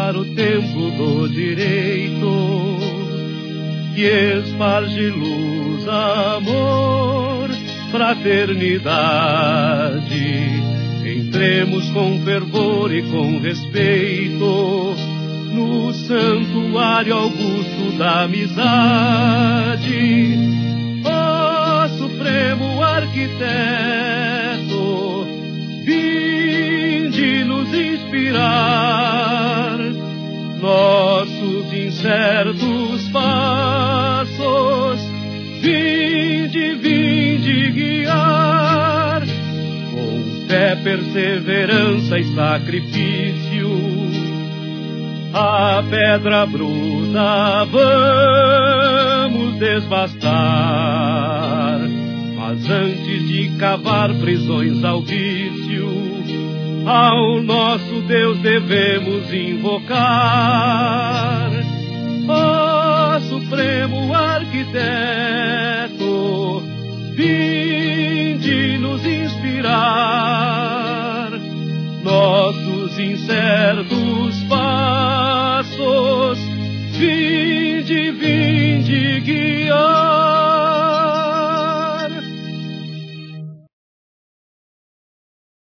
o templo do direito, que esparge luz, amor, fraternidade. Entremos com fervor e com respeito no santuário augusto da amizade. Ó Supremo Arquiteto, vinde nos inspirar nossos incertos passos. Vinde guiar com fé, perseverança e sacrifício a pedra bruta vamos desbastar, mas antes de cavar prisões ao vício, ao nosso Deus devemos invocar. Ó Supremo Arquiteto, vinde nos inspirar nossos incertos